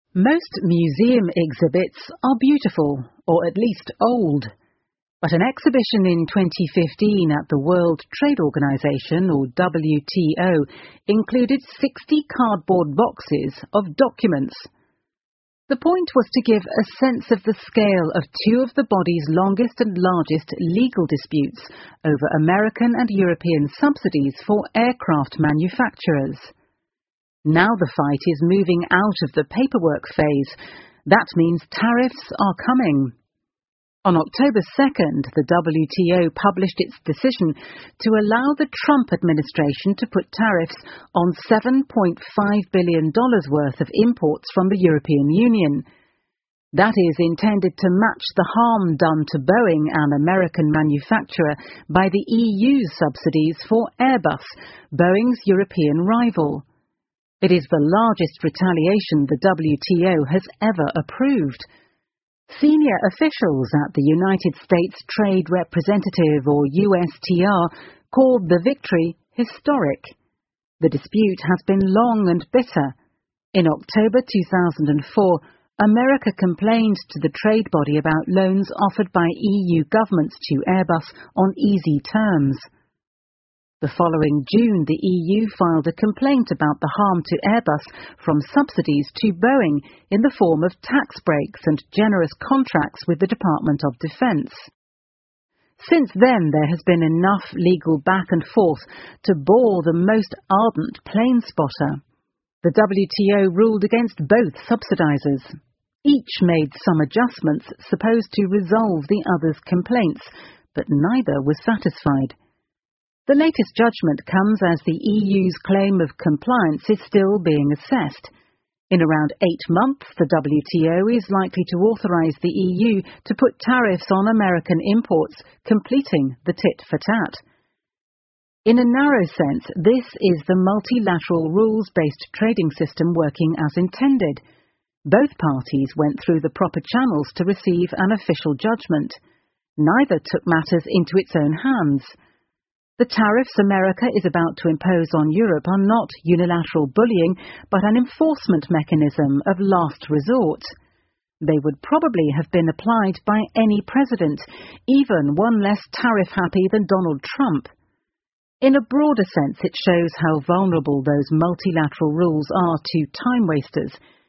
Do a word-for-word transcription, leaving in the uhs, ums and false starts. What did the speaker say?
Most museum exhibits are beautiful, or at least old. But an exhibition in twenty fifteen at the World Trade Organization, or W T O, included sixty cardboard boxes of documents. The point was to give a sense of the scale of two of the body's longest and largest legal disputes over American and European subsidies for aircraft manufacturers. Now the fight is moving out of the paperwork phase. That means tariffs are coming. On October second, the W T O published its decision to allow the Trump administration to put tariffs on seven point five billion dollars worth of imports from the European Union. That is intended to match the harm done to Boeing, an American manufacturer, by the E U's subsidies for Airbus, Boeing's European rival. It is the largest retaliation the W T O has ever approved. Senior officials at the United States Trade Representative, or U S T R, called the victory historic. The dispute has been long and bitter. In October two thousand four, America complained to the trade body about loans offered by E U governments to Airbus on easy terms. The following June, the E U filed a complaint about the harm to Airbus from subsidies to Boeing in the form of tax breaks and generous contracts with the Department of Defense. Since then, there has been enough legal back and forth to bore the most ardent plane spotter. The W T O ruled against both subsidizers. Each made some adjustments supposed to resolve the other's complaints, but neither was satisfied. The latest judgment comes as the E U's claim of compliance is still being assessed. In around eight months, the W T O is likely to authorize the E U to put tariffs on American imports, completing the tit-for-tat. In a narrow sense, this is the multilateral rules-based trading system working as intended. Both parties went through the proper channels to receive an official judgment. Neither took matters into its own hands. The tariffs America is about to impose on Europe are not unilateral bullying, but an enforcement mechanism of last resort. They would probably have been applied by any president, even one less tariff-happy than Donald Trump. In a broader sense, it shows how vulnerable those multilateral rules are to time wasters.